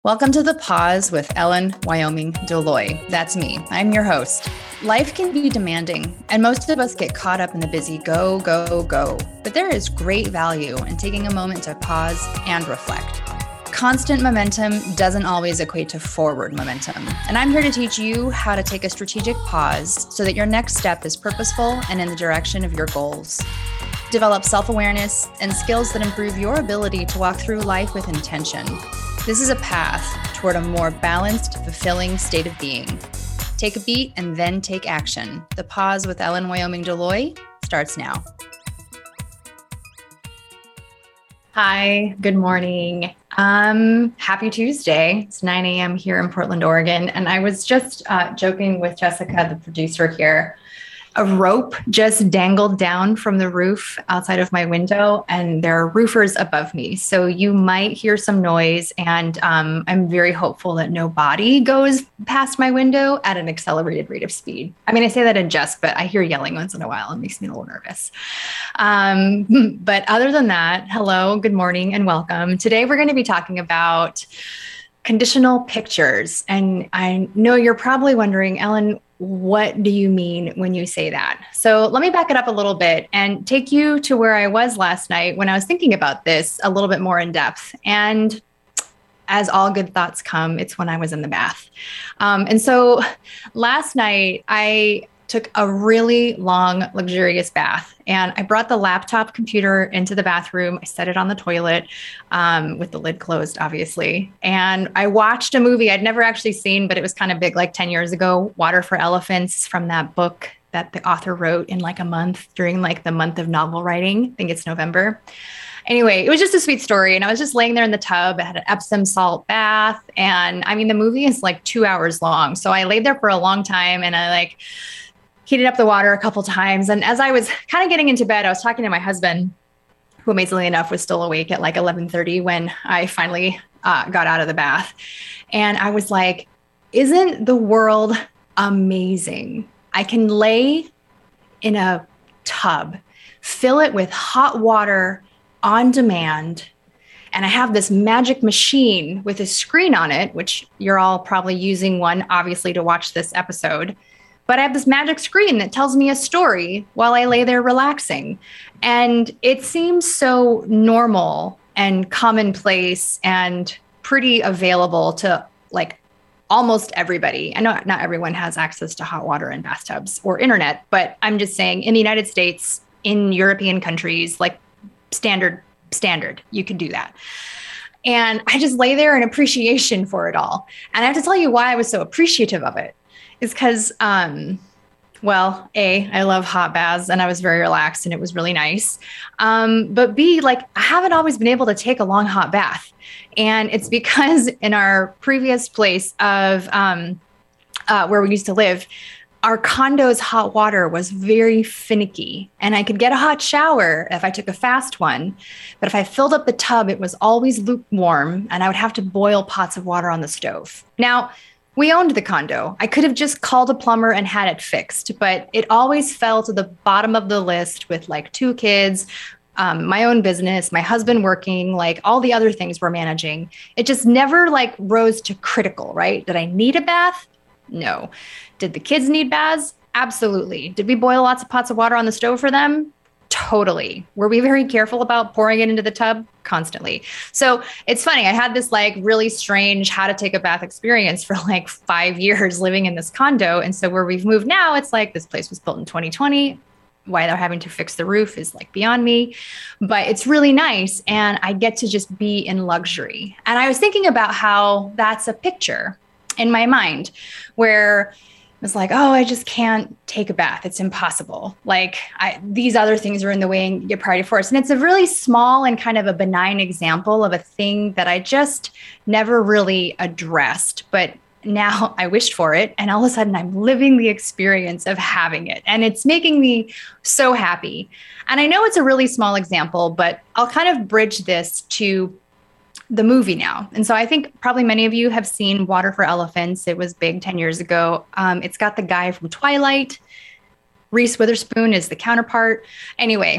Welcome to The Pause with Ellen Wyoming Deloy. That's me. I'm your host. Life can be demanding, and most of us get caught up in the busy go, go, go. But there is great value in taking a moment to pause and reflect. Constant momentum doesn't always equate to forward momentum, and I'm here to teach you how to take a strategic pause so that your next step is purposeful and in the direction of your goals. Develop self-awareness and skills that improve your ability to walk through life with intention. This is a path toward a more balanced, fulfilling state of being. Take a beat and then take action. The Pause with Ellen Wyoming Deloy starts now. Hi, good morning. Happy Tuesday. It's 9 a.m. here in Portland, Oregon. And I was just joking with Jessica, the producer here. A rope just dangled down from the roof outside of my window, and there are roofers above me. So you might hear some noise, and I'm very hopeful that no body goes past my window at an accelerated rate of speed. I mean, I say that in jest, but I hear yelling once in a while. It makes me a little nervous. But other than that, hello, good morning, and welcome. Today, we're going to be talking about conditional pictures. And I know you're probably wondering, Ellen, what do you mean when you say that? So let me back it up a little bit and take you to where I was last night when I was thinking about this a little bit more in depth. And as all good thoughts come, it's when I was in the bath. And so last night I took a really long, luxurious bath, and I brought the laptop computer into the bathroom. I set it on the toilet with the lid closed, obviously. And I watched a movie I'd never actually seen, but it was kind of big, like 10 years ago, Water for Elephants, from that book that the author wrote in like a month during like the month of novel writing. I think it's November. Anyway, it was just a sweet story. And I was just laying there in the tub. I had an Epsom salt bath. And I mean, the movie is like 2 hours long. So I laid there for a long time, and I heated up the water a couple times. And as I was kind of getting into bed, I was talking to my husband, who amazingly enough was still awake at like 11:30 when I finally got out of the bath. And I was like, isn't the world amazing? I can lay in a tub, fill it with hot water on demand, and I have this magic machine with a screen on it, which you're all probably using one, obviously, to watch this episode. But I have this magic screen that tells me a story while I lay there relaxing. And it seems so normal and commonplace and pretty available to like almost everybody. I know not everyone has access to hot water and bathtubs or internet, but I'm just saying in the United States, in European countries, like standard, you can do that. And I just lay there in appreciation for it all. And I have to tell you why I was so appreciative of it. Is because, I love hot baths, and I was very relaxed, and it was really nice. But B, I haven't always been able to take a long hot bath. And it's because in our previous place of where we used to live, our condo's hot water was very finicky, and I could get a hot shower if I took a fast one. But if I filled up the tub, it was always lukewarm, and I would have to boil pots of water on the stove. Now, we owned the condo. I could have just called a plumber and had it fixed, but it always fell to the bottom of the list with like 2 kids, my own business, my husband working, like all the other things we're managing. It just never rose to critical, right? Did I need a bath? No. Did the kids need baths? Absolutely. Did we boil lots of pots of water on the stove for them? Totally. Were we very careful about pouring it into the tub? Constantly. So it's funny. I had this really strange how to take a bath experience for 5 years living in this condo. And so where we've moved now, it's this place was built in 2020. Why they're having to fix the roof is beyond me, but it's really nice. And I get to just be in luxury. And I was thinking about how that's a picture in my mind where was I just can't take a bath. It's impossible. These other things are in the way and get priority first. And it's a really small and kind of a benign example of a thing that I just never really addressed. But now I wished for it. And all of a sudden I'm living the experience of having it. And it's making me so happy. And I know it's a really small example, but I'll kind of bridge this to the movie now. And so I think probably many of you have seen Water for Elephants. It was big 10 years ago. It's got the guy from Twilight. Reese Witherspoon is the counterpart. Anyway,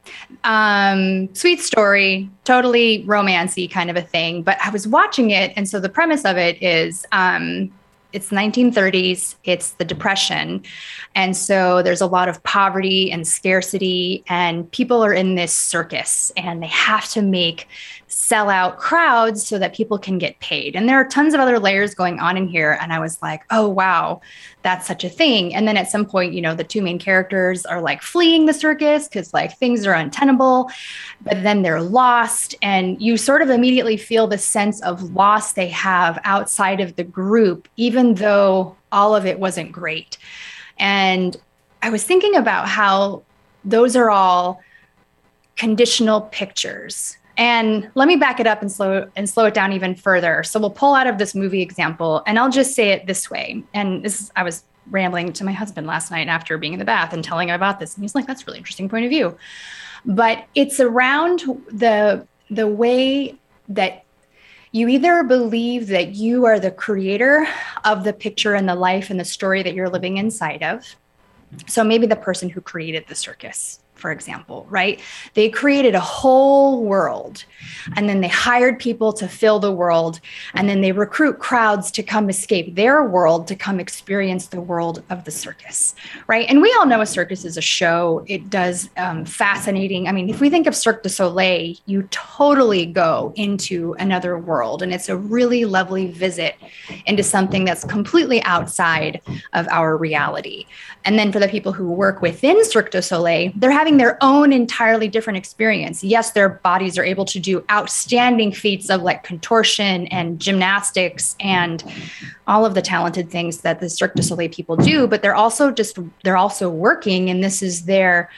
Sweet story, totally romancy kind of a thing. But I was watching it. And so the premise of it is it's 1930s, it's the Depression. And so there's a lot of poverty and scarcity, and people are in this circus and they have to make sellout crowds so that people can get paid. And there are tons of other layers going on in here. And I was like, oh, wow, that's such a thing. And then at some point, you know, the two main characters are like fleeing the circus because like things are untenable, but then they're lost. And you sort of immediately feel the sense of loss they have outside of the group, even though all of it wasn't great. And I was thinking about how those are all conditional pictures. And let me back it up and slow it down even further. So we'll pull out of this movie example, and I'll just say it this way. And I was rambling to my husband last night after being in the bath and telling him about this. And he's like, that's a really interesting point of view. But it's around the way that you either believe that you are the creator of the picture and the life and the story that you're living inside of. So maybe the person who created the circus, for example, right? They created a whole world, and then they hired people to fill the world, and then they recruit crowds to come escape their world to come experience the world of the circus, right? And we all know a circus is a show. It does fascinating. I mean, if we think of Cirque du Soleil, you totally go into another world, and it's a really lovely visit into something that's completely outside of our reality. And then for the people who work within Cirque du Soleil, they're having their own entirely different experience. Yes, their bodies are able to do outstanding feats of like contortion and gymnastics and all of the talented things that the Cirque du Soleil people do, but they're also working, and this is their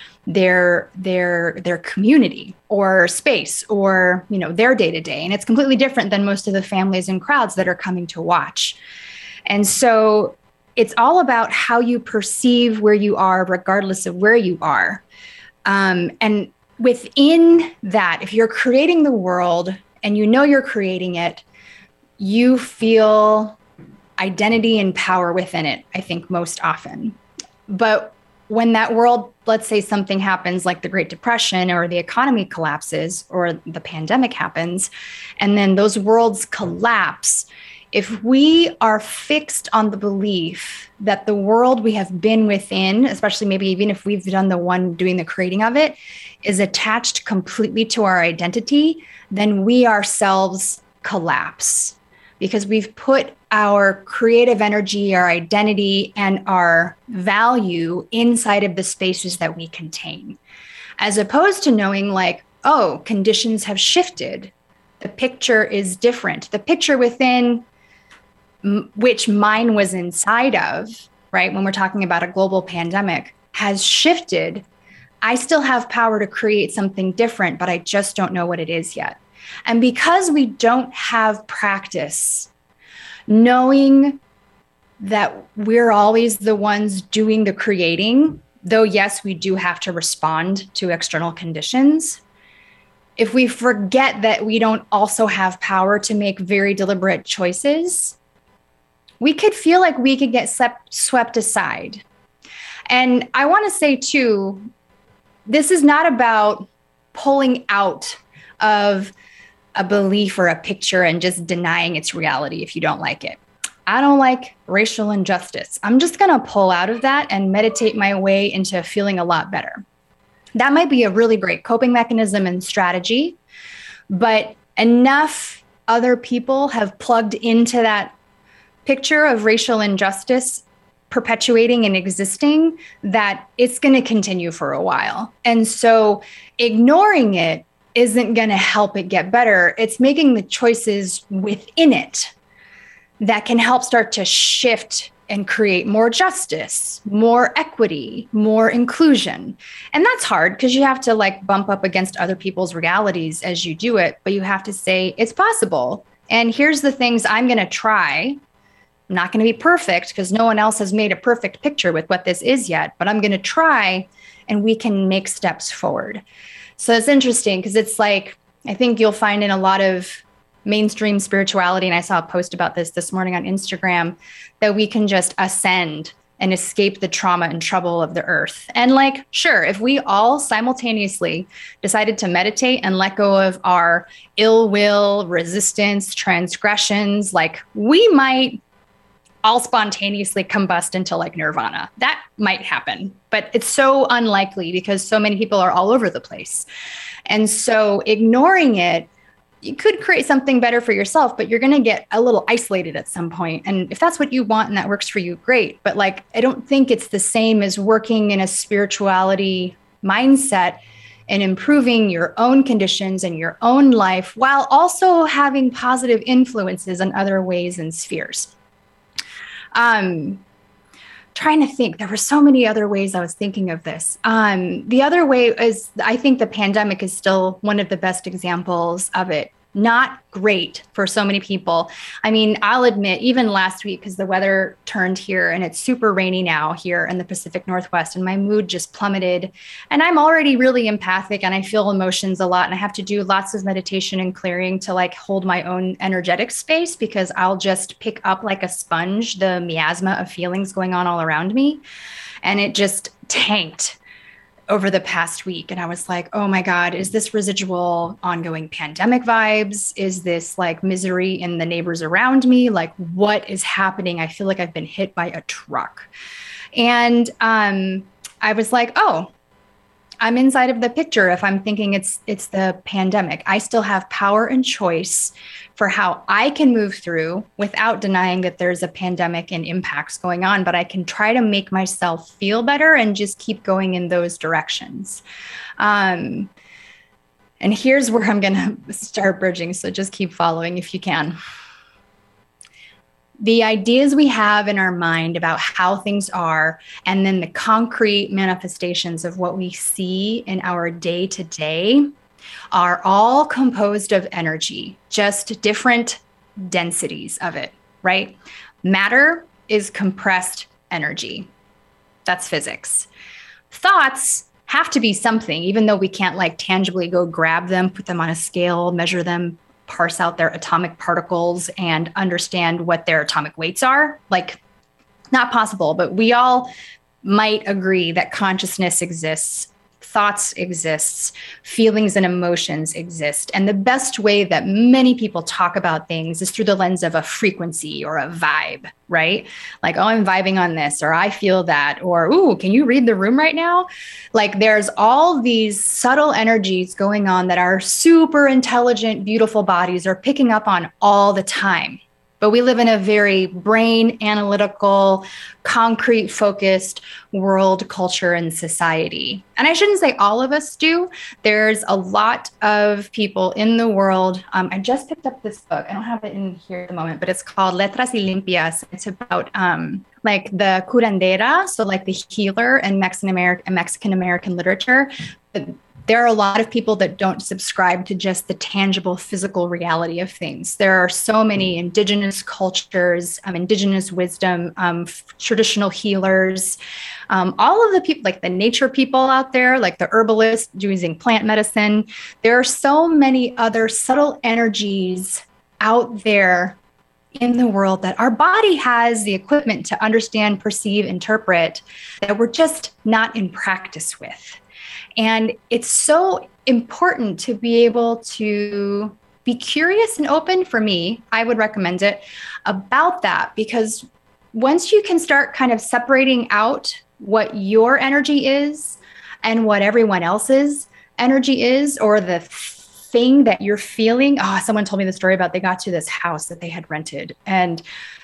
community or space or, you know, their day-to-day. And it's completely different than most of the families and crowds that are coming to watch. And so it's all about how you perceive where you are, regardless of where you are. And within that, if you're creating the world and you know you're creating it, you feel identity and power within it, I think, most often. But when that world, let's say something happens like the Great Depression or the economy collapses or the pandemic happens, and then those worlds collapse, if we are fixed on the belief that the world we have been within, especially maybe even if we've done the one doing the creating of it, is attached completely to our identity, then we ourselves collapse because we've put our creative energy, our identity, and our value inside of the spaces that we contain, as opposed to knowing like, oh, conditions have shifted. The picture is different. The picture within which mine was inside of, right? When we're talking about a global pandemic, has shifted. I still have power to create something different, but I just don't know what it is yet. And because we don't have practice knowing that we're always the ones doing the creating, though, yes, we do have to respond to external conditions. If we forget that we don't also have power to make very deliberate choices, we could feel like we could get swept aside. And I want to say too, this is not about pulling out of a belief or a picture and just denying its reality if you don't like it. I don't like racial injustice. I'm just going to pull out of that and meditate my way into feeling a lot better. That might be a really great coping mechanism and strategy, but enough other people have plugged into that picture of racial injustice perpetuating and existing that it's going to continue for a while. And so ignoring it isn't going to help it get better. It's making the choices within it that can help start to shift and create more justice, more equity, more inclusion. And that's hard because you have to like bump up against other people's realities as you do it, but you have to say it's possible. And here's the things I'm going to try. I'm not going to be perfect because no one else has made a perfect picture with what this is yet, but I'm going to try and we can make steps forward. So it's interesting because it's like, I think you'll find in a lot of mainstream spirituality, and I saw a post about this morning on Instagram, that we can just ascend and escape the trauma and trouble of the earth. And like, sure, if we all simultaneously decided to meditate and let go of our ill will, resistance, transgressions, like we might all spontaneously combust into like nirvana. That might happen, but it's so unlikely because so many people are all over the place. And so ignoring it, you could create something better for yourself, but you're going to get a little isolated at some point. And if that's what you want and that works for you, great. But like, I don't think it's the same as working in a spirituality mindset and improving your own conditions and your own life while also having positive influences in other ways and spheres. Trying to think, there were so many other ways I was thinking of this. The other way is, I think the pandemic is still one of the best examples of it. Not great for so many people. I mean, I'll admit, even last week, because the weather turned here and it's super rainy now here in the Pacific Northwest, and my mood just plummeted. And I'm already really empathic and I feel emotions a lot. And I have to do lots of meditation and clearing to like hold my own energetic space, because I'll just pick up like a sponge the miasma of feelings going on all around me. And it just tanked over the past week. And I was like, oh my God, is this residual ongoing pandemic vibes? Is this like misery in the neighbors around me? Like, what is happening? I feel like I've been hit by a truck. And I was like, oh, I'm inside of the picture if I'm thinking it's the pandemic. I still have power and choice for how I can move through without denying that there's a pandemic and impacts going on, but I can try to make myself feel better and just keep going in those directions. And here's where I'm going to start bridging. So just keep following if you can. The ideas we have in our mind about how things are, and then the concrete manifestations of what we see in our day-to-day are all composed of energy, just different densities of it, right? Matter is compressed energy. That's physics. Thoughts have to be something, even though we can't like tangibly go grab them, put them on a scale, measure them, parse out their atomic particles and understand what their atomic weights are. Like, not possible, but we all might agree that consciousness exists, thoughts exists, feelings and emotions exist. And the best way that many people talk about things is through the lens of a frequency or a vibe, right? Like, oh, I'm vibing on this, or I feel that, or, ooh, can you read the room right now? Like, there's all these subtle energies going on that our super intelligent, beautiful bodies are picking up on all the time. But we live in a very brain analytical, concrete focused world, culture, and society. And I shouldn't say all of us do. There's a lot of people in the world. I just picked up this book. I don't have it in here at the moment, but it's called Letras y Limpias. It's about like the curandera, so like the healer in Mexican American literature. But there are a lot of people that don't subscribe to just the tangible physical reality of things. There are so many indigenous cultures, indigenous wisdom, traditional healers, all of the people, like the nature people out there, like the herbalists using plant medicine. There are so many other subtle energies out there in the world that our body has the equipment to understand, perceive, interpret, that we're just not in practice with. And it's so important to be able to be curious and open. For me, I would recommend it about that, because once you can start kind of separating out what your energy is and what everyone else's energy is, or the thing that you're feeling. Oh, someone told me the story about they got to this house that they had rented, and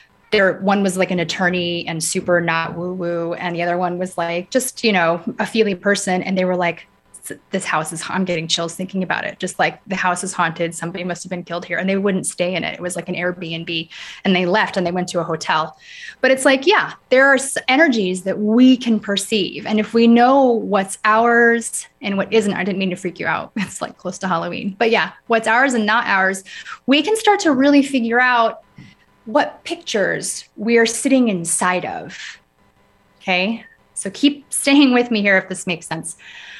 one was like an attorney and super not woo-woo. And the other one was like, just, a feely person. And they were like, this house is, I'm getting chills thinking about it. Just like, the house is haunted. Somebody must've been killed here. And they wouldn't stay in it. It was like an Airbnb, and they left and they went to a hotel. But it's like, yeah, there are energies that we can perceive. And if we know what's ours and what isn't, I didn't mean to freak you out. It's like close to Halloween, but yeah, what's ours and not ours, we can start to really figure out what pictures we are sitting inside of. Okay. So keep staying with me here if this makes sense.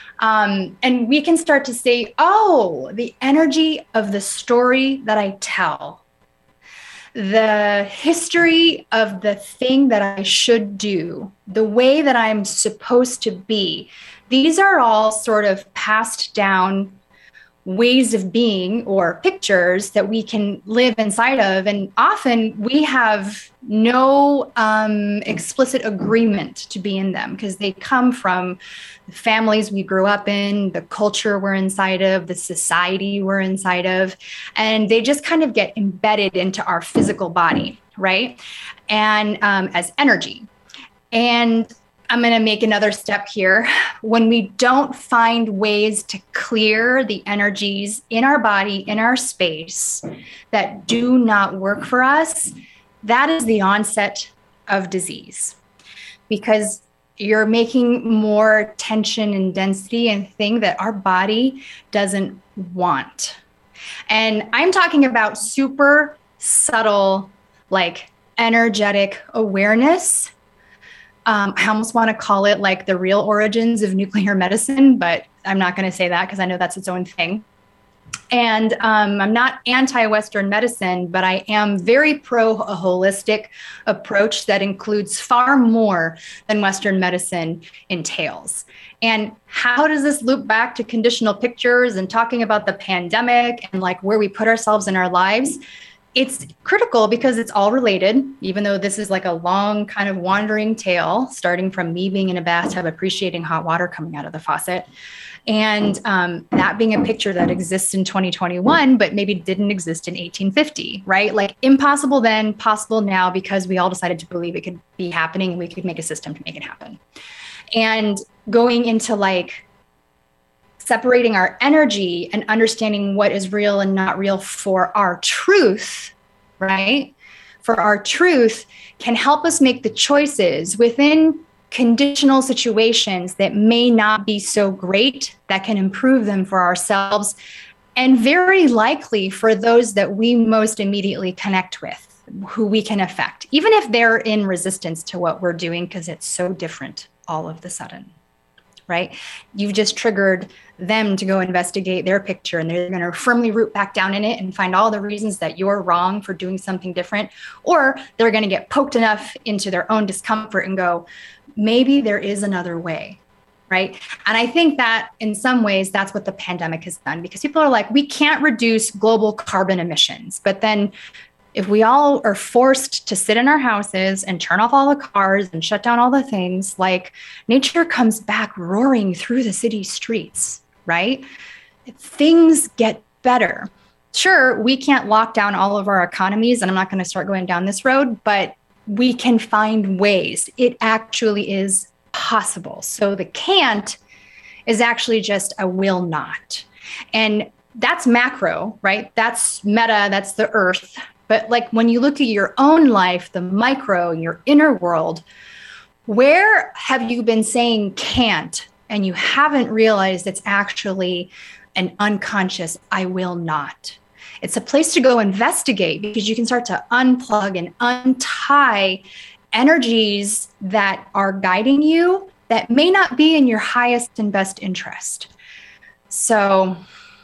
And we can start to say, oh, the energy of the story that I tell, the history of the thing that I should do, the way that I'm supposed to be, these are all sort of passed down ways of being or pictures that we can live inside of. And often we have no explicit agreement to be in them because they come from the families we grew up in, the culture we're inside of, the society we're inside of, and they just kind of get embedded into our physical body, right? And as energy. And I'm going to make another step here. When we don't find ways to clear the energies in our body, in our space that do not work for us, that is the onset of disease, because you're making more tension and density and thing that our body doesn't want. And I'm talking about super subtle, like energetic awareness. I almost want to call it like the real origins of nuclear medicine, but I'm not going to say that because I know that's its own thing. And I'm not anti-Western medicine, but I am very pro a holistic approach that includes far more than Western medicine entails. And how does this loop back to conditional pictures and talking about the pandemic and like where we put ourselves in our lives? It's critical because it's all related, even though this is like a long kind of wandering tale, starting from me being in a bathtub, appreciating hot water coming out of the faucet. And that being a picture that exists in 2021, but maybe didn't exist in 1850, right? Like impossible then, possible now, because we all decided to believe it could be happening and we could make a system to make it happen. And going into like separating our energy and understanding what is real and not real for our truth, right? For our truth can help us make the choices within conditional situations that may not be so great, that can improve them for ourselves and very likely for those that we most immediately connect with, who we can affect, even if they're in resistance to what we're doing because it's so different all of the sudden. Right? You've just triggered them to go investigate their picture and they're going to firmly root back down in it and find all the reasons that you're wrong for doing something different. Or they're going to get poked enough into their own discomfort and go, maybe there is another way. Right? And I think that in some ways, that's what the pandemic has done, because people are like, we can't reduce global carbon emissions. But then if we all are forced to sit in our houses and turn off all the cars and shut down all the things, like nature comes back roaring through the city streets, right? Things get better. Sure, we can't lock down all of our economies, and I'm not going to start going down this road, but we can find ways. It actually is possible. So the can't is actually just a will not. And that's macro, right? That's meta, that's the earth. But like when you look at your own life, the micro, your inner world, where have you been saying can't and you haven't realized it's actually an unconscious I will not? It's a place to go investigate, because you can start to unplug and untie energies that are guiding you that may not be in your highest and best interest. So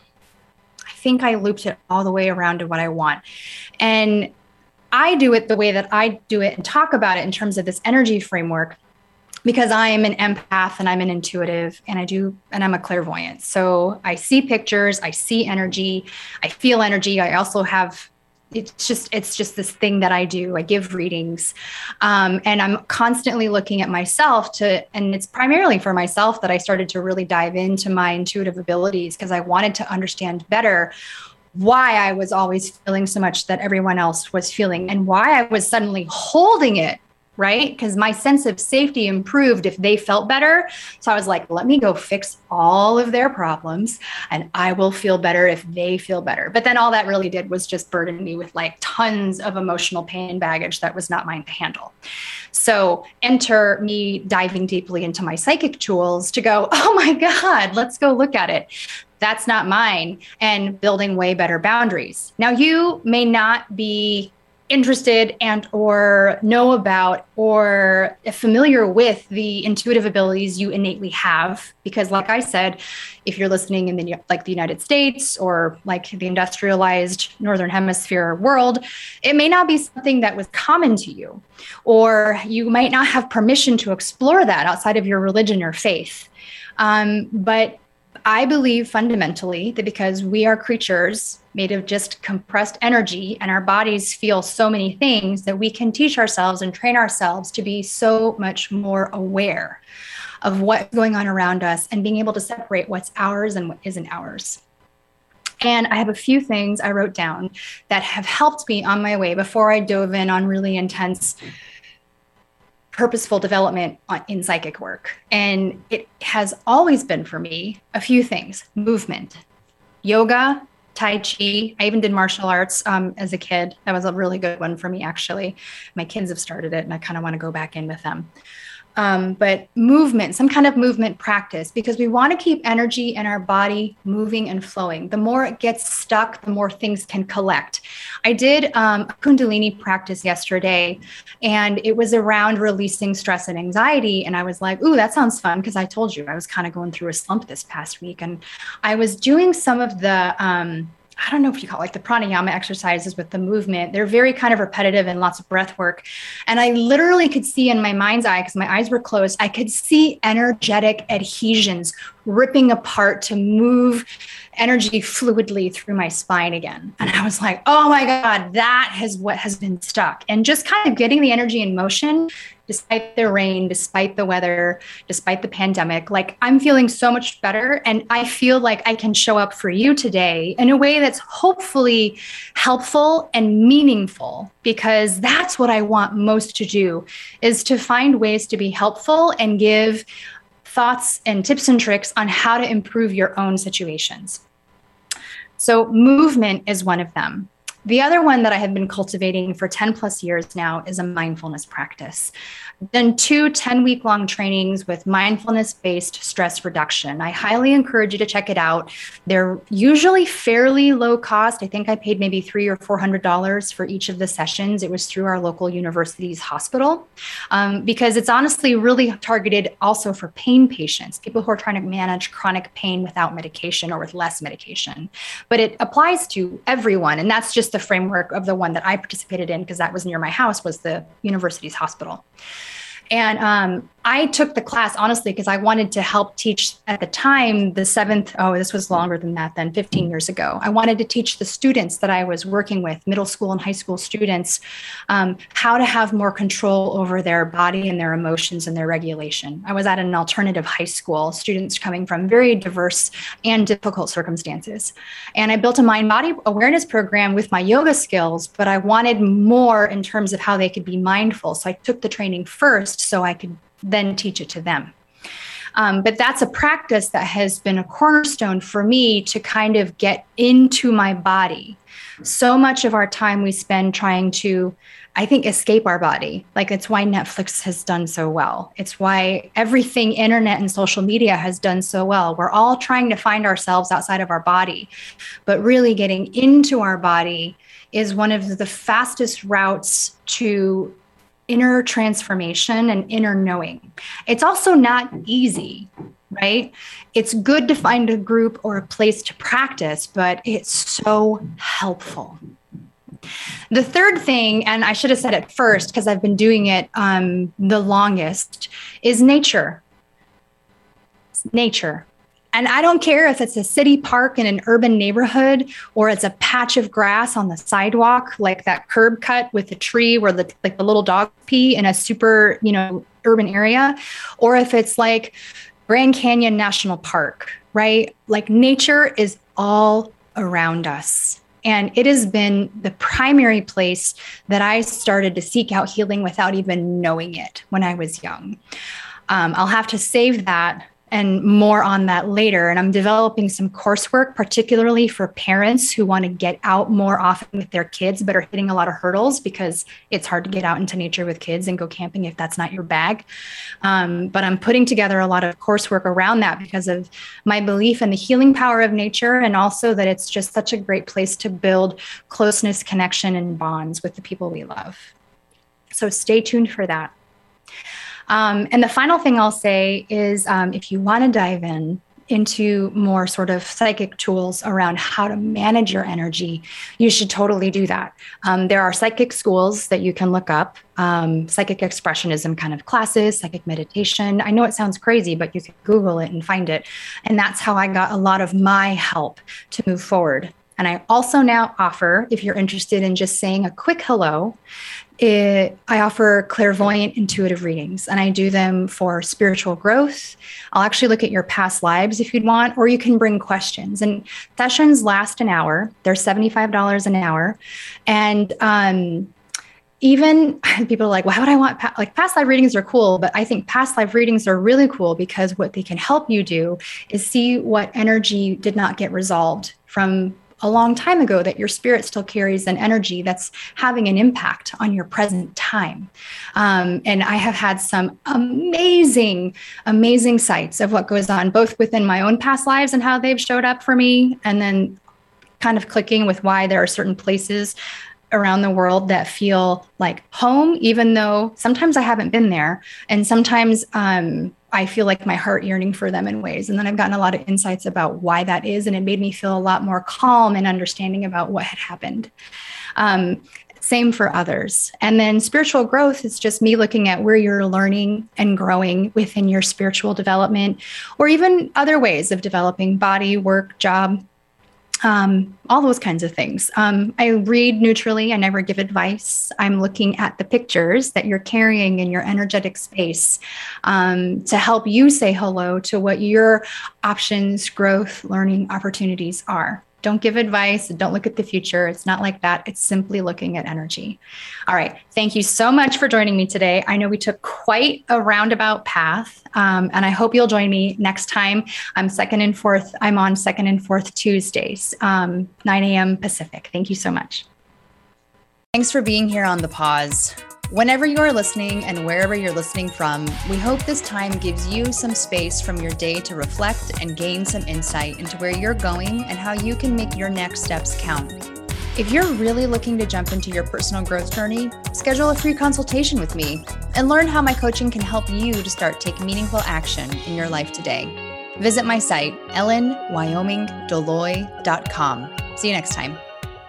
I think I looped it all the way around to what I want. And I do it the way that I do it and talk about it in terms of this energy framework, because I am an empath and I'm an intuitive and I'm a clairvoyant. So I see pictures, I see energy, I feel energy. I also have, it's just this thing that I do. I give readings, and I'm constantly looking at myself and it's primarily for myself that I started to really dive into my intuitive abilities, because I wanted to understand better why I was always feeling so much that everyone else was feeling and why I was suddenly holding it, right? Because my sense of safety improved if they felt better. So I was like, let me go fix all of their problems and I will feel better if they feel better. But then all that really did was just burden me with like tons of emotional pain and baggage that was not mine to handle. So enter me diving deeply into my psychic tools to go, oh my God, let's go look at it. That's not mine, and building way better boundaries. Now, you may not be interested and or know about or familiar with the intuitive abilities you innately have, because like I said, if you're listening in the United States or like the industrialized Northern Hemisphere world, it may not be something that was common to you, or you might not have permission to explore that outside of your religion or faith. But I believe fundamentally that because we are creatures made of just compressed energy and our bodies feel so many things, that we can teach ourselves and train ourselves to be so much more aware of what's going on around us and being able to separate what's ours and what isn't ours. And I have a few things I wrote down that have helped me on my way before I dove in on really intense purposeful development in psychic work. And it has always been for me a few things: movement, yoga, Tai Chi. I even did martial arts as a kid. That was a really good one for me, actually. My kids have started it and I kind of want to go back in with them. But movement, some kind of movement practice, because we want to keep energy in our body moving and flowing. The more it gets stuck, the more things can collect. I did a Kundalini practice yesterday, and it was around releasing stress and anxiety. And I was like, ooh, that sounds fun, because I told you I was kind of going through a slump this past week. And I was doing some of the I don't know if you call it like the pranayama exercises with the movement. They're very kind of repetitive and lots of breath work. And I literally could see in my mind's eye, because my eyes were closed, I could see energetic adhesions ripping apart to move energy fluidly through my spine again. And I was like, oh my God, that is what has been stuck. And just kind of getting the energy in motion, despite the rain, despite the weather, despite the pandemic, like I'm feeling so much better. And I feel like I can show up for you today in a way that's hopefully helpful and meaningful, because that's what I want most to do, is to find ways to be helpful and give thoughts and tips and tricks on how to improve your own situations. So movement is one of them. The other one that I have been cultivating for 10 plus years now is a mindfulness practice. I've done 2 10-week-long trainings with mindfulness-based stress reduction. I highly encourage you to check it out. They're usually fairly low cost. I think I paid maybe $300 or $400 for each of the sessions. It was through our local university's hospital, because it's honestly really targeted also for pain patients, people who are trying to manage chronic pain without medication or with less medication. But it applies to everyone, and that's just the framework of the one that I participated in, because that was near my house, was the university's hospital. And I took the class, honestly, because I wanted to help teach at the time, the 7th, this was longer than that, then 15 years ago. I wanted to teach the students that I was working with, middle school and high school students, how to have more control over their body and their emotions and their regulation. I was at an alternative high school, students coming from very diverse and difficult circumstances. And I built a mind-body awareness program with my yoga skills, but I wanted more in terms of how they could be mindful. So I took the training first so I could then teach it to them. But that's a practice that has been a cornerstone for me to kind of get into my body. So much of our time we spend trying to, I think, escape our body. Like, it's why Netflix has done so well. It's why everything internet and social media has done so well. We're all trying to find ourselves outside of our body, but really getting into our body is one of the fastest routes to inner transformation and inner knowing. It's also not easy, right? It's good to find a group or a place to practice, but it's so helpful. The third thing, and I should have said it first because I've been doing it the longest, is nature. Nature. And I don't care if it's a city park in an urban neighborhood, or it's a patch of grass on the sidewalk, like that curb cut with the tree where the little dog pee in a super, urban area, or if it's like Grand Canyon National Park, right? Like, nature is all around us. And it has been the primary place that I started to seek out healing without even knowing it when I was young. I'll have to save that and more on that later. And I'm developing some coursework, particularly for parents who want to get out more often with their kids, but are hitting a lot of hurdles because it's hard to get out into nature with kids and go camping if that's not your bag. But I'm putting together a lot of coursework around that because of my belief in the healing power of nature, and also that it's just such a great place to build closeness, connection, and bonds with the people we love. So stay tuned for that. And the final thing I'll say is if you want to dive into more sort of psychic tools around how to manage your energy, you should totally do that. There are psychic schools that you can look up, psychic expressionism kind of classes, psychic meditation. I know it sounds crazy, but you can Google it and find it. And that's how I got a lot of my help to move forward. And I also now offer, if you're interested in just saying a quick hello, I offer clairvoyant intuitive readings, and I do them for spiritual growth. I'll actually look at your past lives if you'd want, or you can bring questions. And sessions last an hour. They're $75 an hour. And even people are like, why would I want, past life readings are cool, but I think past life readings are really cool because what they can help you do is see what energy did not get resolved from a long time ago that your spirit still carries an energy that's having an impact on your present time. And I have had some amazing, amazing sights of what goes on, both within my own past lives and how they've showed up for me, and then kind of clicking with why there are certain places around the world that feel like home, even though sometimes I haven't been there. And sometimes I feel like my heart yearning for them in ways. And then I've gotten a lot of insights about why that is. And it made me feel a lot more calm and understanding about what had happened. Same for others. And then spiritual growth is just me looking at where you're learning and growing within your spiritual development, or even other ways of developing body, work, job, all those kinds of things. I read neutrally. I never give advice. I'm looking at the pictures that you're carrying in your energetic space to help you say hello to what your options, growth, learning opportunities are. Don't give advice. Don't look at the future. It's not like that. It's simply looking at energy. All right. Thank you so much for joining me today. I know we took quite a roundabout path, and I hope you'll join me next time. I'm on second and fourth Tuesdays, 9 a.m. Pacific. Thank you so much. Thanks for being here on The Pause. Whenever you are listening and wherever you're listening from, we hope this time gives you some space from your day to reflect and gain some insight into where you're going and how you can make your next steps count. If you're really looking to jump into your personal growth journey, schedule a free consultation with me and learn how my coaching can help you to start taking meaningful action in your life today. Visit my site, ellenwyomingdoloy.com. See you next time.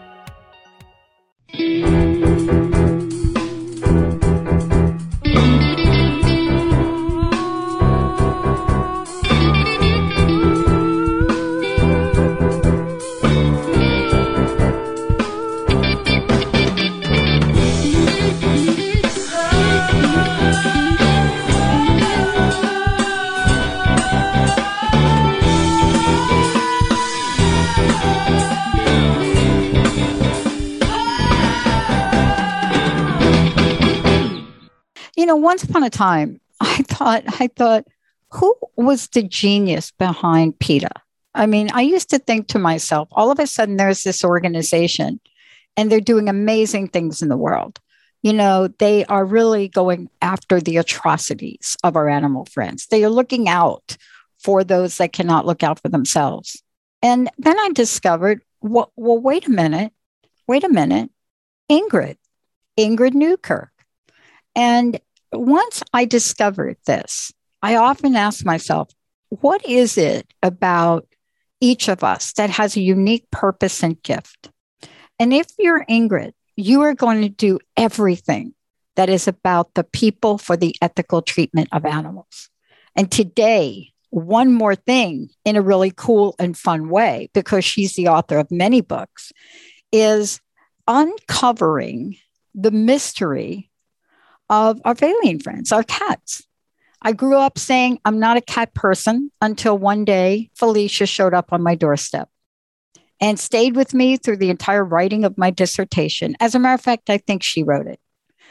Once upon a time, I thought, who was the genius behind PETA? I mean, I used to think to myself, all of a sudden there's this organization and they're doing amazing things in the world. They are really going after the atrocities of our animal friends. They are looking out for those that cannot look out for themselves. And then I discovered, wait a minute, Ingrid Newkirk. And once I discovered this, I often ask myself, what is it about each of us that has a unique purpose and gift? And if you're Ingrid, you are going to do everything that is about the people for the ethical treatment of animals. And today, one more thing in a really cool and fun way, because she's the author of many books, is uncovering the mystery of our feline friends, our cats. I grew up saying I'm not a cat person until one day Felicia showed up on my doorstep and stayed with me through the entire writing of my dissertation. As a matter of fact, I think she wrote it.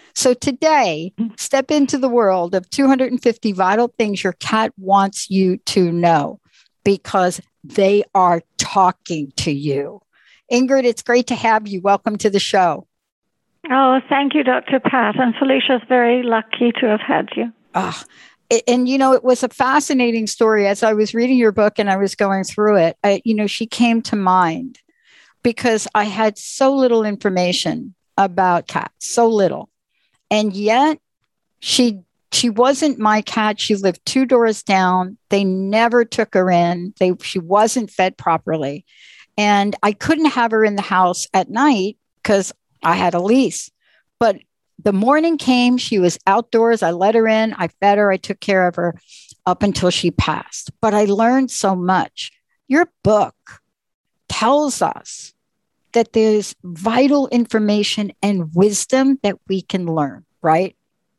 So today, step into the world of 250 vital things your cat wants you to know because they are talking to you. Ingrid, it's great to have you. Welcome to the show. Oh, thank you, Dr. Pat. And Felicia's very lucky to have had you. And, it was a fascinating story. As I was reading your book and I was going through it, she came to mind because I had so little information about cats, so little. And yet she wasn't my cat. She lived 2 doors down. They never took her in. She wasn't fed properly. And I couldn't have her in the house at night because I had a lease. But the morning came, she was outdoors. I let her in. I fed her. I took care of her up until she passed. But I learned so much. Your book tells us that there's vital information and wisdom that we can learn, right?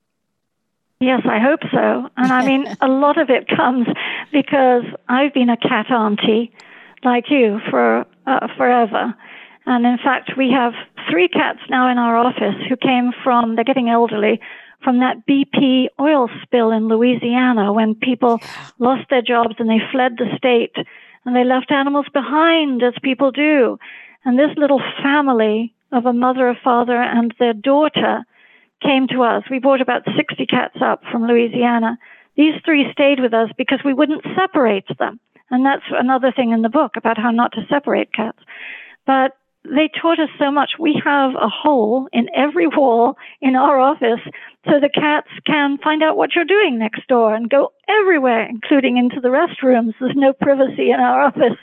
Yes, I hope so. And I mean, a lot of it comes because I've been a cat auntie like you for forever. And in fact, we have 3 cats now in our office who came from, they're getting elderly, from that BP oil spill in Louisiana when people lost their jobs and they fled the state and they left animals behind, as people do. And this little family of a mother, a father, and their daughter came to us. We brought about 60 cats up from Louisiana. These 3 stayed with us because we wouldn't separate them. And that's another thing in the book about how not to separate cats. But they taught us so much. We have a hole in every wall in our office so the cats can find out what you're doing next door and go everywhere, including into the restrooms. There's no privacy in our office.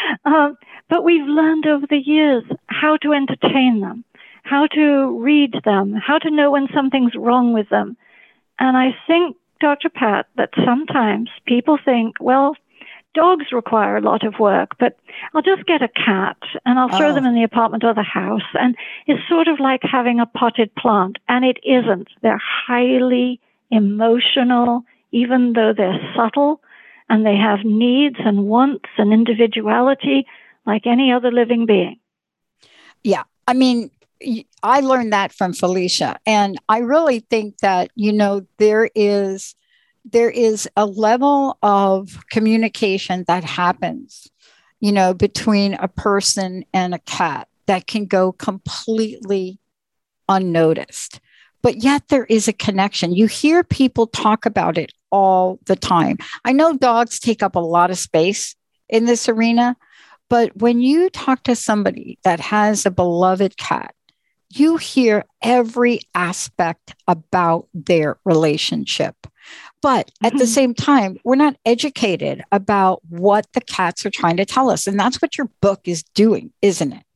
But we've learned over the years how to entertain them, how to read them, how to know when something's wrong with them. And I think, Dr. Pat, that sometimes people think, well, dogs require a lot of work, but I'll just get a cat and I'll throw them in the apartment or the house. And it's sort of like having a potted plant. And it isn't. They're highly emotional, even though they're subtle, and they have needs and wants and individuality like any other living being. Yeah. I mean, I learned that from Felicia. And I really think that, there is a level of communication that happens, between a person and a cat that can go completely unnoticed. But yet there is a connection. You hear people talk about it all the time. I know dogs take up a lot of space in this arena, but when you talk to somebody that has a beloved cat, you hear every aspect about their relationship. But at the same time, we're not educated about what the cats are trying to tell us. And that's what your book is doing, isn't it?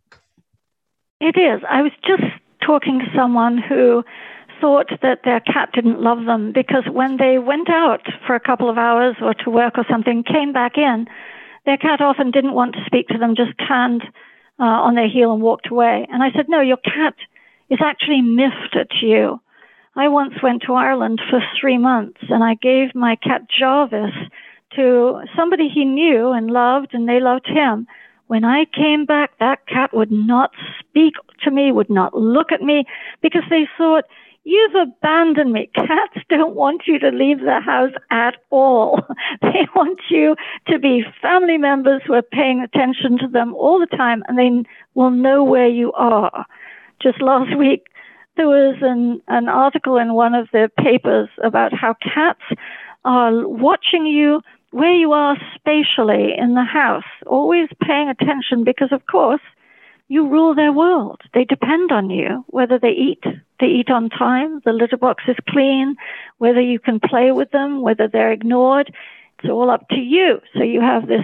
It is. I was just talking to someone who thought that their cat didn't love them because when they went out for a couple of hours or to work or something, came back in, their cat often didn't want to speak to them, just turned on their heel and walked away. And I said, no, your cat is actually miffed at you. I once went to Ireland for 3 months, and I gave my cat Jarvis to somebody he knew and loved, and they loved him. When I came back, that cat would not speak to me, would not look at me, because they thought, you've abandoned me. Cats don't want you to leave the house at all. They want you to be family members who are paying attention to them all the time, and they will know where you are. Just last week, there was an article in one of the papers about how cats are watching you where you are spatially in the house, always paying attention because, of course, you rule their world. They depend on you, whether they eat on time, the litter box is clean, whether you can play with them, whether they're ignored. It's all up to you. So you have this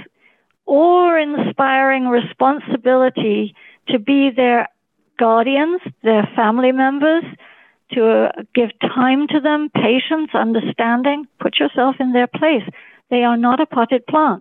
awe-inspiring responsibility to be their guardians, their family members, to give time to them, patience, understanding. Put yourself in their place. They are not a potted plant.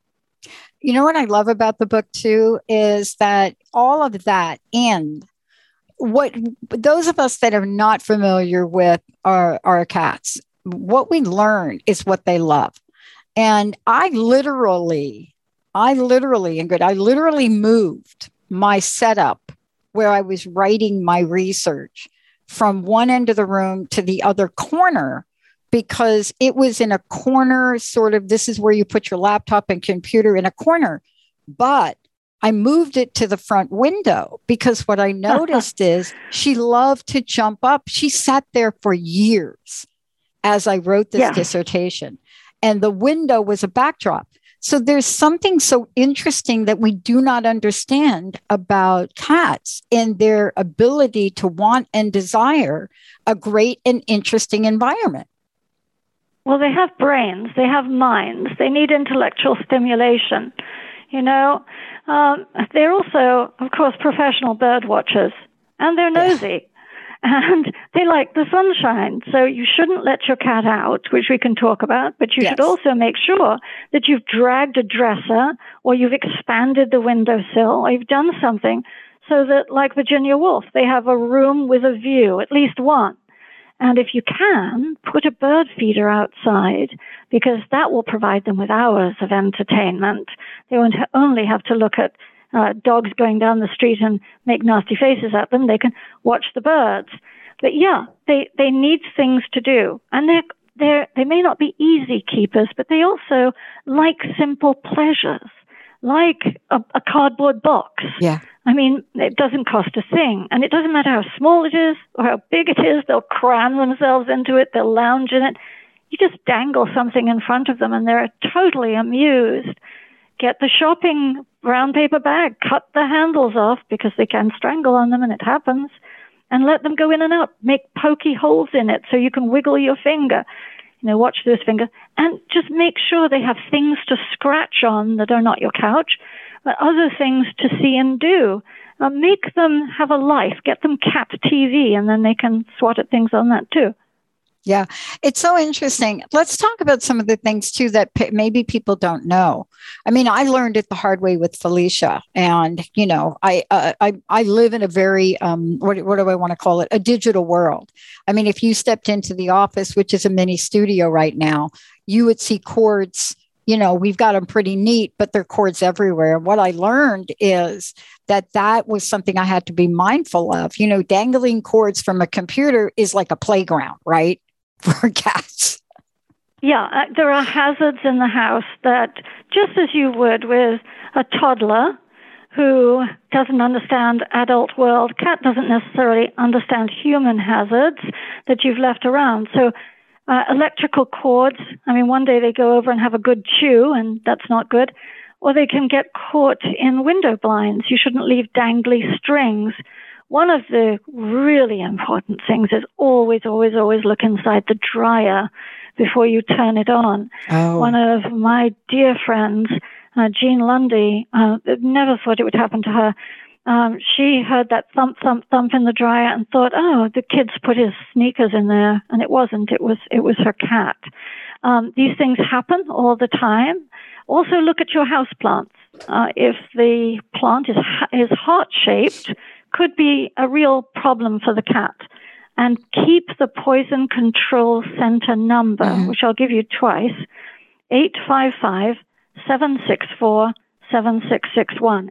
You know what I love about the book, too, is that all of that and what those of us that are not familiar with our cats, what we learn is what they love. And I literally, Ingrid, I literally moved my setup where I was writing my research from one end of the room to the other corner because it was in a corner, sort of, this is where you put your laptop and computer in a corner. But I moved it to the front window because what I noticed is she loved to jump up. She sat there for years as I wrote this dissertation, and the window was a backdrop. So there's something so interesting that we do not understand about cats and their ability to want and desire a great and interesting environment. Well, they have brains, they have minds, they need intellectual stimulation. They're also, of course, professional bird watchers, and they're nosy. And they like the sunshine. So you shouldn't let your cat out, which we can talk about, but you should also make sure that you've dragged a dresser or you've expanded the windowsill or you've done something so that, like Virginia Woolf, they have a room with a view, at least one. And if you can, put a bird feeder outside because that will provide them with hours of entertainment. They won't only have to look at dogs going down the street and make nasty faces at them. They can watch the birds. But they need things to do. And they may not be easy keepers, but they also like simple pleasures, like a cardboard box. Yeah. I mean, it doesn't cost a thing. And it doesn't matter how small it is or how big it is. They'll cram themselves into it. They'll lounge in it. You just dangle something in front of them and they're totally amused. Get the shopping brown paper bag, cut the handles off because they can strangle on them and it happens, and let them go in and out. Make pokey holes in it so you can wiggle your finger. Watch those fingers. And just make sure they have things to scratch on that are not your couch, but other things to see and do. Make them have a life. Get them cat TV, and then they can swat at things on that too. Yeah, it's so interesting. Let's talk about some of the things too that maybe people don't know. I mean, I learned it the hard way with Felicia, and I live in a very what do I want to call it? A digital world. I mean, if you stepped into the office, which is a mini studio right now, you would see cords. We've got them pretty neat, but there are cords everywhere. What I learned is that was something I had to be mindful of. Dangling cords from a computer is like a playground, right? For cats. Yeah, there are hazards in the house that, just as you would with a toddler who doesn't understand adult world, cat doesn't necessarily understand human hazards that you've left around. So electrical cords, I mean, one day they go over and have a good chew, and that's not good. Or they can get caught in window blinds. You shouldn't leave dangly strings. One of the really important things is always, always, always look inside the dryer before you turn it on. Oh. One of my dear friends, Jean Lundy, never thought it would happen to her. She heard that thump, thump, thump in the dryer and thought, oh, the kid's put his sneakers in there. And it wasn't. It was her cat. These things happen all the time. Also, look at your house plants. If the plant is heart-shaped, could be a real problem for the cat. And keep the poison control center number, which I'll give you twice, 855-764-7661.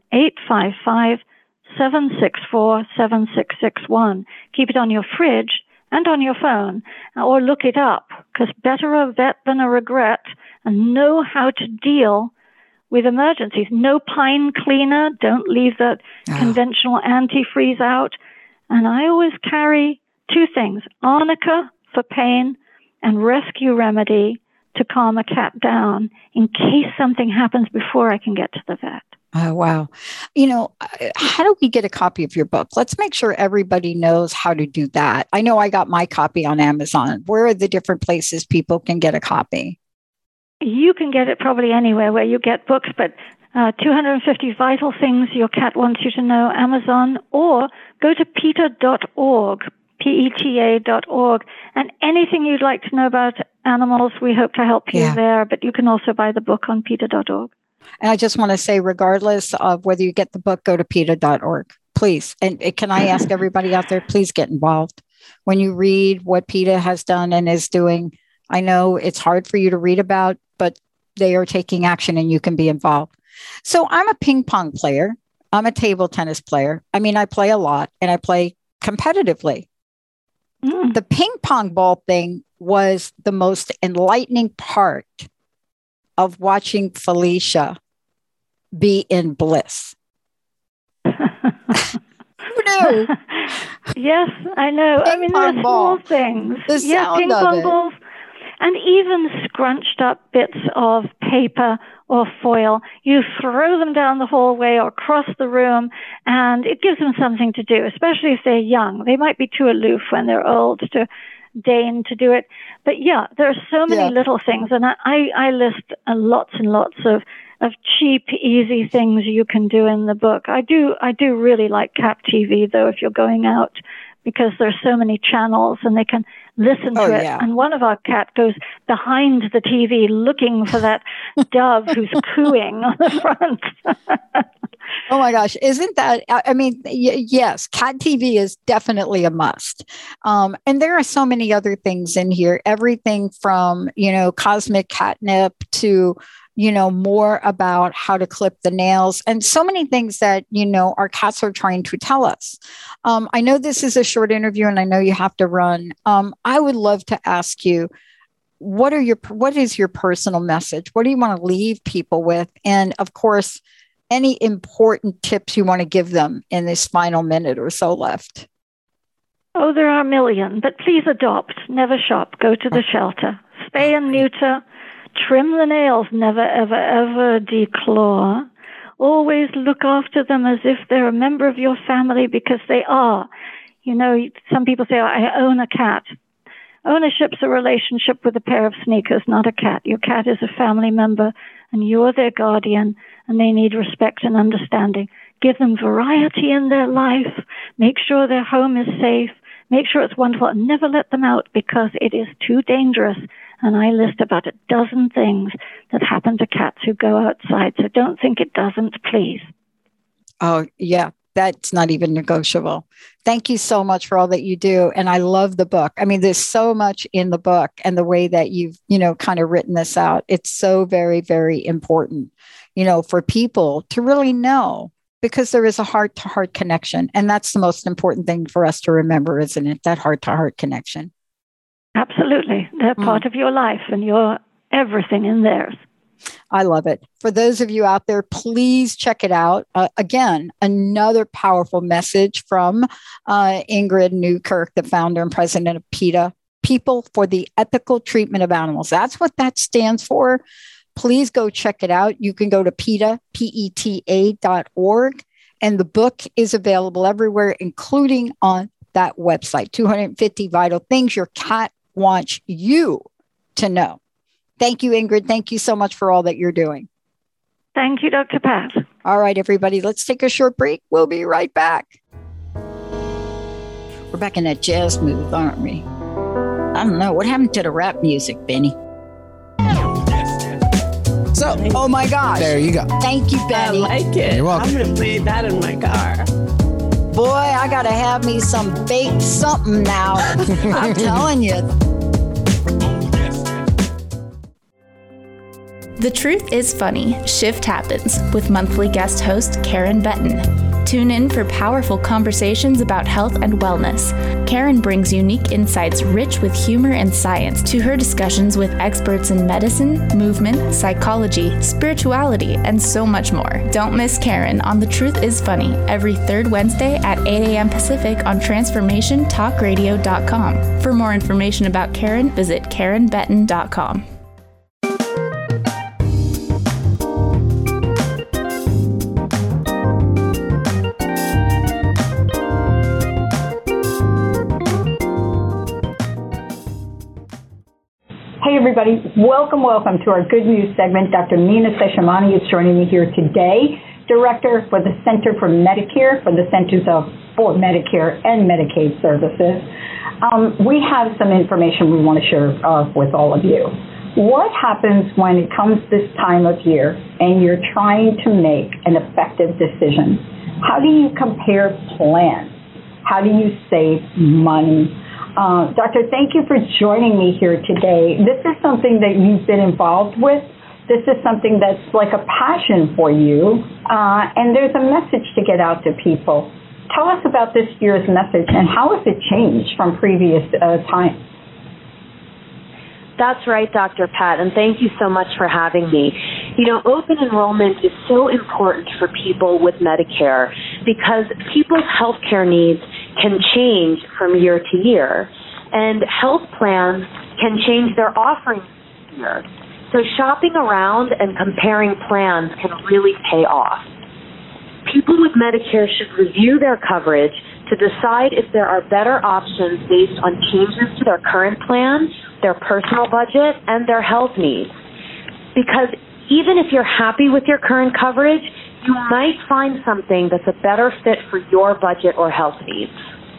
855-764-7661. Keep it on your fridge and on your phone, or look it up, because better a vet than a regret, and know how to deal with emergencies. No pine cleaner. Don't leave that conventional antifreeze out. And I always carry two things: arnica for pain and rescue remedy to calm a cat down in case something happens before I can get to the vet. Oh, wow. How do we get a copy of your book? Let's make sure everybody knows how to do that. I know I got my copy on Amazon. Where are the different places people can get a copy? You can get it probably anywhere where you get books, but 250 Vital Things Your Cat Wants You to Know, Amazon, or go to PETA.org, PETA.org, and anything you'd like to know about animals, we hope to help you there, but you can also buy the book on PETA.org. And I just want to say, regardless of whether you get the book, go to PETA.org, please. And can I ask everybody out there, please get involved. When you read what PETA has done and is doing, I know it's hard for you to read about, but they are taking action and you can be involved. So I'm a ping pong player. I'm a table tennis player. I mean, I play a lot and I play competitively. The ping pong ball thing was the most enlightening part of watching Felicia be in bliss. Who knew? Yes, I know. I mean, there are small things. The sound ping of pong it. balls, and even scrunched up bits of paper or foil. You throw them down the hallway or across the room, and it gives them something to do, especially if they're young. They might be too aloof when they're old to deign to do it. But yeah, there are so many little things, and I list lots and lots of cheap, easy things you can do in the book. I do really like Cat TV, though, if you're going out, because there's so many channels and they can listen to it. And one of our cat goes behind the TV looking for that dove who's cooing on the front. Oh my gosh. Isn't that, I mean, yes, Cat TV is definitely a must. And there are so many other things in here, everything from, cosmic catnip to, more about how to clip the nails and so many things that, our cats are trying to tell us. I know this is a short interview and I know you have to run. I would love to ask you, what is your personal message? What do you want to leave people with? And of course, any important tips you want to give them in this final minute or so left? Oh, there are a million, but please adopt, never shop, go to the shelter, spay and neuter, trim the nails, never, ever, ever declaw. Always look after them as if they're a member of your family, because they are. Some people say, I own a cat. Ownership's a relationship with a pair of sneakers, not a cat. Your cat is a family member, and you're their guardian, and they need respect and understanding. Give them variety in their life. Make sure their home is safe. Make sure it's wonderful, and never let them out, because it is too dangerous. And I list about a dozen things that happen to cats who go outside. So don't think it doesn't, please. Oh, yeah. That's not even negotiable. Thank you so much for all that you do. And I love the book. I mean, there's so much in the book and the way that you've, kind of written this out. It's so very, very important, for people to really know, because there is a heart-to-heart connection. And that's the most important thing for us to remember, isn't it? That heart-to-heart connection. Absolutely. They're part of your life, and you're everything in theirs. I love it. For those of you out there, please check it out. Again, another powerful message from Ingrid Newkirk, the founder and president of PETA, People for the Ethical Treatment of Animals. That's what that stands for. Please go check it out. You can go to PETA, PETA.org, and the book is available everywhere, including on that website. 250 vital things your cat wants you to know. Thank you, Ingrid. Thank you so much for all that you're doing. Thank you, Dr. Pat. All right, everybody, let's take a short break. We'll be right back. We're back in that jazz mood, aren't we? I don't know. What happened to the rap music, Benny? So, oh my gosh. There you go. Thank you, Benny. I like it. You're welcome. I'm going to play that in my car. Boy, I got to have me some baked something now. I'm telling you. The Truth is Funny. Shift Happens with monthly guest host Karen Betten. Tune in for powerful conversations about health and wellness. Karen brings unique insights rich with humor and science to her discussions with experts in medicine, movement, psychology, spirituality, and so much more. Don't miss Karen on The Truth is Funny every third Wednesday at 8 a.m. Pacific on TransformationTalkRadio.com. For more information about Karen, visit KarenBetten.com. Hey, everybody. Welcome to our Good News segment. Dr. Meena Seshamani is joining me here today, Director for the Center for Medicare for the Centers for Medicare and Medicaid Services. We have some information we want to share with all of you. What happens when it comes this time of year and you're trying to make an effective decision? How do you compare plans? How do you save money? Doctor, thank you for joining me here today. This is something that you've been involved with. This is something that's like a passion for you, and there's a message to get out to people. Tell us about this year's message and how has it changed from previous times? That's right, Dr. Pat, and thank you so much for having me. You know, open enrollment is so important for people with Medicare because people's health care needs can change from year to year, and health plans can change their offerings this year. So shopping around and comparing plans can really pay off. People with Medicare should review their coverage to decide if there are better options based on changes to their current plan, their personal budget, and their health needs. Because even if you're happy with your current coverage, you might find something that's a better fit for your budget or health needs.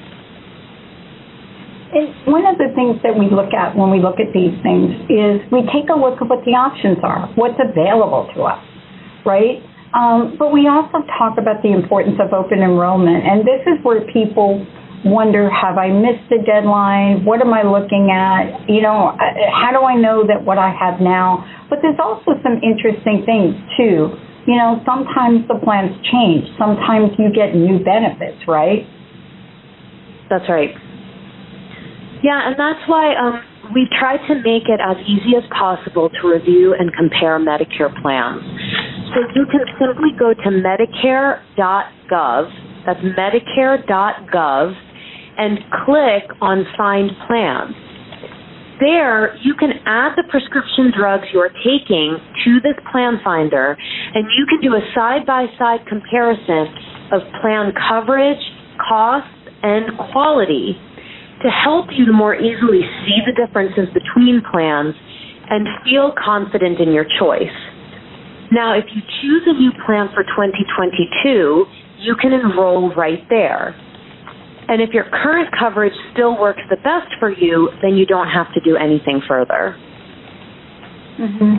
And one of the things that we look at when we look at these things is we take a look at what the options are, what's available to us, right? But we also talk about the importance of open enrollment, and this is where people wonder, have I missed the deadline? What am I looking at? You know, how do I know that what I have now? But there's also some interesting things, too. You know, sometimes the plans change. Sometimes you get new benefits, right? That's right. Yeah, and that's why we try to make it as easy as possible to review and compare Medicare plans. So you can simply go to Medicare.gov, that's Medicare.gov, and click on Find Plans. There, you can add the prescription drugs you're taking to this plan finder, and you can do a side-by-side comparison of plan coverage, costs, and quality to help you to more easily see the differences between plans and feel confident in your choice. Now, if you choose a new plan for 2022, you can enroll right there. And if your current coverage still works the best for you, then you don't have to do anything further. Mm-hmm.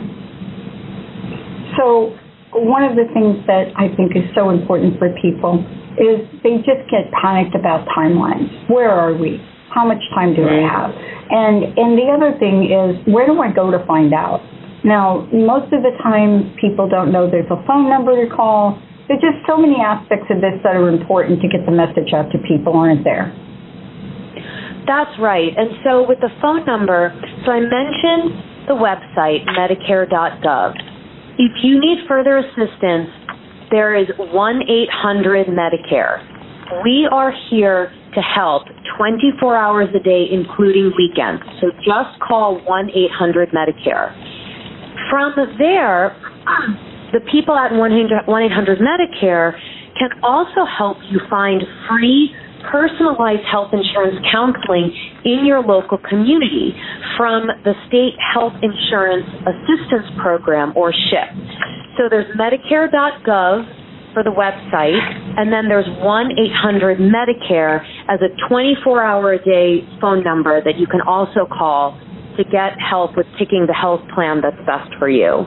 So one of the things that I think is so important for people is they just get panicked about timelines. Where are we? How much time do I have? And the other thing is, where do I go to find out? Now, most of the time, people don't know there's a phone number to call. There's just so many aspects of this that are important to get the message out to people, aren't there? That's right. And so with the phone number, so I mentioned the website, Medicare.gov. If you need further assistance, there is 1-800-Medicare. We are here to help 24 hours a day, including weekends. So just call 1-800-Medicare. From there, the people at 1-800-Medicare can also help you find free, personalized health insurance counseling in your local community from the State Health Insurance Assistance Program, or SHIP. So there's Medicare.gov for the website, and then there's 1-800-Medicare as a 24-hour-a-day phone number that you can also call to get help with picking the health plan that's best for you.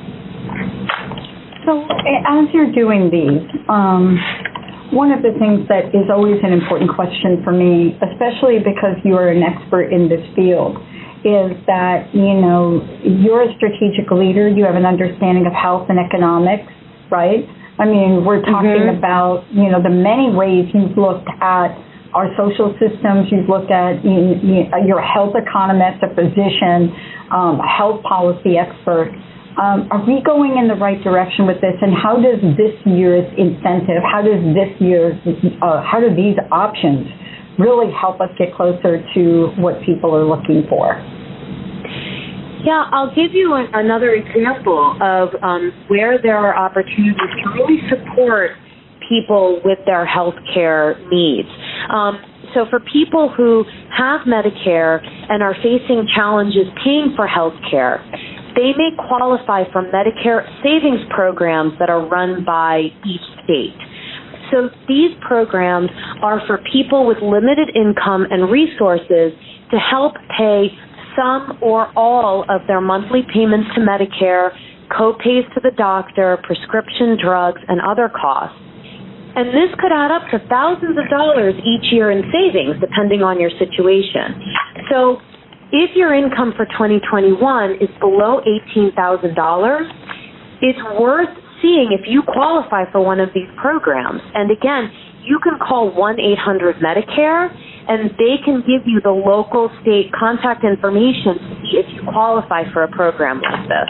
So as you're doing these, one of the things that is always an important question for me, especially because you're an expert in this field, is that, you know, you're a strategic leader, you have an understanding of health and economics, right? I mean, we're talking about, you know, the many ways you've looked at our social systems, you've looked at, you're a health economist, a physician, a health policy expert. Are we going in the right direction with this? And how does this year's incentive, how do these options really help us get closer to what people are looking for? Yeah, I'll give you another example of where there are opportunities to really support people with their health care needs. So for people who have Medicare and are facing challenges paying for health care, they may qualify for Medicare savings programs that are run by each state. So these programs are for people with limited income and resources to help pay some or all of their monthly payments to Medicare, co-pays to the doctor, prescription drugs, and other costs. And this could add up to thousands of dollars each year in savings, depending on your situation. So if your income for 2021 is below $18,000, it's worth seeing if you qualify for one of these programs. And again, you can call 1-800-MEDICARE, and they can give you the local state contact information to see if you qualify for a program like this.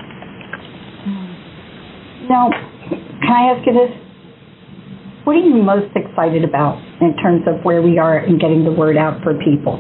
Now, can I ask you this? What are you most excited about in terms of where we are in getting the word out for people?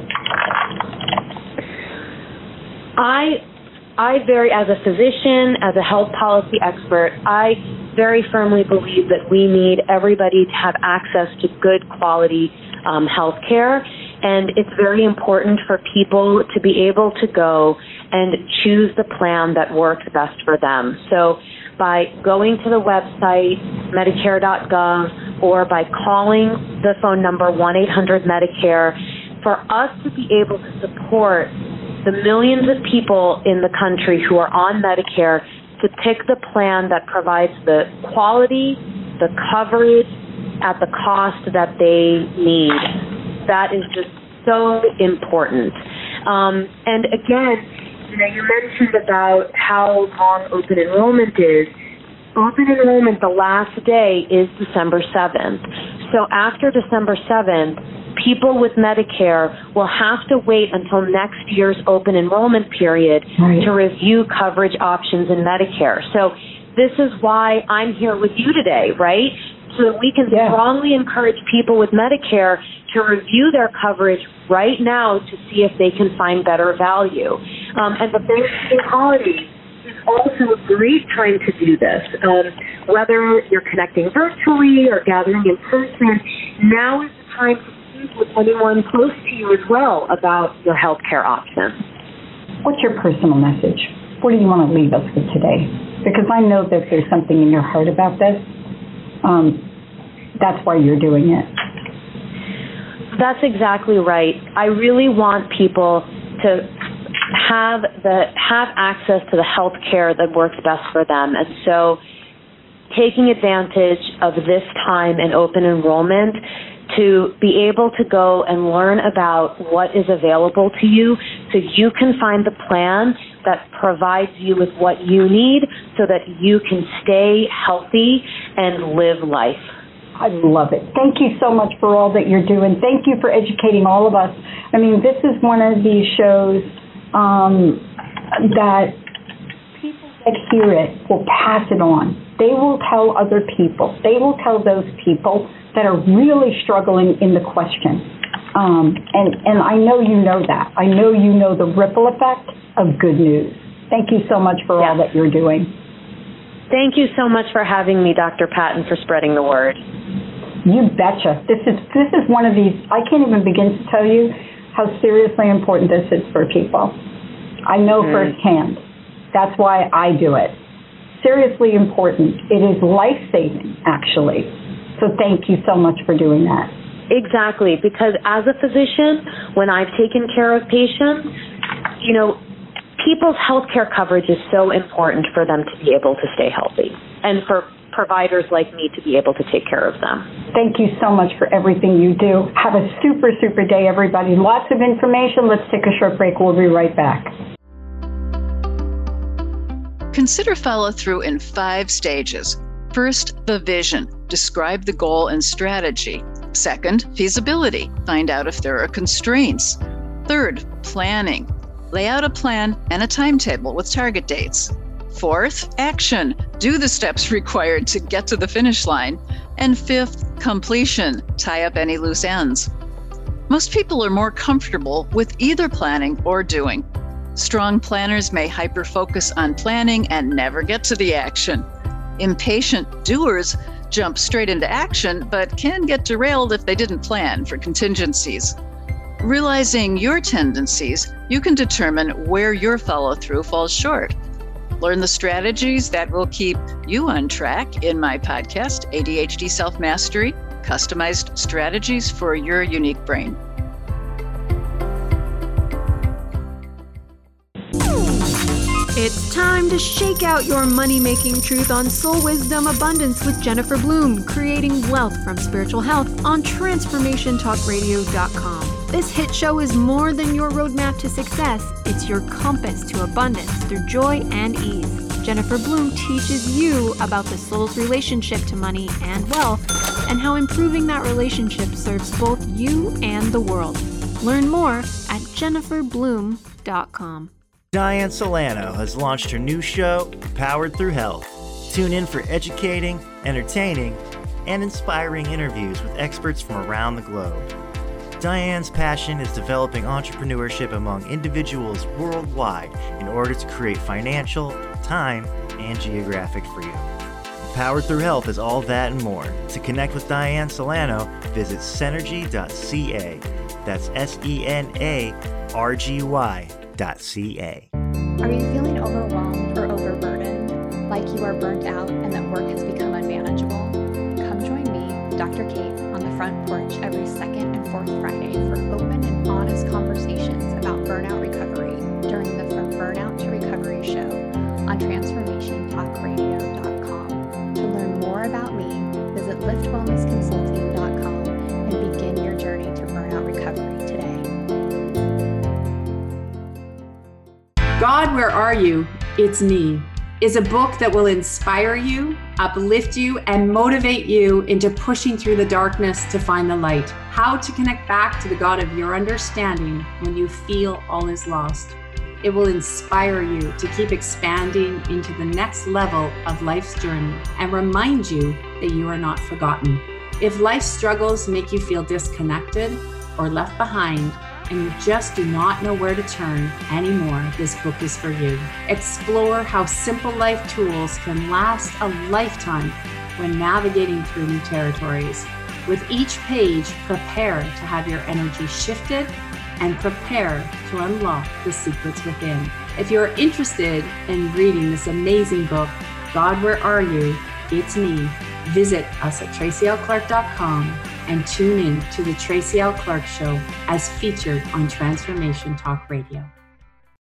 As a physician, as a health policy expert, I very firmly believe that we need everybody to have access to good quality health care, and it's very important for people to be able to go and choose the plan that works best for them. So by going to the website, Medicare.gov, or by calling the phone number 1-800-MEDICARE, for us to be able to support the millions of people in the country who are on Medicare to pick the plan that provides the quality, the coverage at the cost that they need. That is just so important. And again, you mentioned about how long open enrollment is. Open enrollment, the last day is December 7th. So after December 7th, people with Medicare will have to wait until next year's open enrollment period to review coverage options in Medicare. So this is why I'm here with you today, right? So that we can strongly encourage people with Medicare to review their coverage right now to see if they can find better value. And the Thanksgiving holiday is also a great time to do this. Whether you're connecting virtually or gathering in person, now is the time to speak with anyone close to you as well about your health care options. What's your personal message? What do you want to leave us with today? Because I know that there's something in your heart about this. That's why you're doing it. That's exactly right. I really want people to have access to the health care that works best for them. And so taking advantage of this time in open enrollment to be able to go and learn about what is available to you so you can find the plan that provides you with what you need so that you can stay healthy and live life. I love it. Thank you so much for all that you're doing. Thank you for educating all of us. I mean, this is one of these shows that people that hear it will pass it on. They will tell other people. They will tell those people that are really struggling in the question. And I know you know that. I know you know the ripple effect of good news. Thank you so much for all that you're doing. Thank you so much for having me, Dr. Patton, for spreading the word. You betcha. This is one of these, I can't even begin to tell you how seriously important this is for people. I know firsthand. That's why I do it. Seriously important. It is life-saving, actually. So thank you so much for doing that. Exactly, because as a physician, when I've taken care of patients, people's health care coverage is so important for them to be able to stay healthy and for providers like me to be able to take care of them. Thank you so much for everything you do. Have a super, super day, everybody. Lots of information. Let's take a short break. We'll be right back. Consider follow-through in 5 stages. First, the vision. Describe the goal and strategy. Second, feasibility. Find out if there are constraints. Third, planning. Lay out a plan and a timetable with target dates. Fourth, action. Do the steps required to get to the finish line. And fifth, completion. Tie up any loose ends. Most people are more comfortable with either planning or doing. Strong planners may hyper-focus on planning and never get to the action. Impatient doers jump straight into action, but can get derailed if they didn't plan for contingencies. Realizing your tendencies, you can determine where your follow-through falls short. Learn the strategies that will keep you on track in my podcast, ADHD Self-Mastery, Customized Strategies for Your Unique Brain. It's time to shake out your money-making truth on Soul Wisdom Abundance with Jennifer Bloom, creating wealth from spiritual health on TransformationTalkRadio.com. This hit show is more than your roadmap to success. It's your compass to abundance through joy and ease. Jennifer Bloom teaches you about the soul's relationship to money and wealth and how improving that relationship serves both you and the world. Learn more at jenniferbloom.com. Diane Solano has launched her new show, Powered Through Health. Tune in for educating, entertaining, and inspiring interviews with experts from around the globe. Diane's passion is developing entrepreneurship among individuals worldwide in order to create financial, time, and geographic freedom. Powered Through Health is all that and more. To connect with Diane Solano, visit Senergy.ca. That's SENARGY.ca. Are you feeling overwhelmed or overburdened, like you are burnt out and that work has become unmanageable? Come join me, Dr. Kate, on the front porch every second and fourth Friday for open and honest conversations about burnout recovery during the From Burnout to Recovery show on TransformationTalkRadio.com. To learn more about me, visit liftwellnessconsulting.com and begin your journey to burnout recovery today. God, Where Are You? It's Me is a book that will inspire you, uplift you, and motivate you into pushing through the darkness to find the light. How to connect back to the God of your understanding when you feel all is lost. It will inspire you to keep expanding into the next level of life's journey and remind you that you are not forgotten. If life's struggles make you feel disconnected or left behind, and you just do not know where to turn anymore, this book is for you. Explore how simple life tools can last a lifetime when navigating through new territories. With each page, prepare to have your energy shifted and prepare to unlock the secrets within. If you're interested in reading this amazing book, God, Where Are You? It's Me. Visit us at TracyLClark.com and tune in to the Tracy L. Clark Show as featured on Transformation Talk Radio.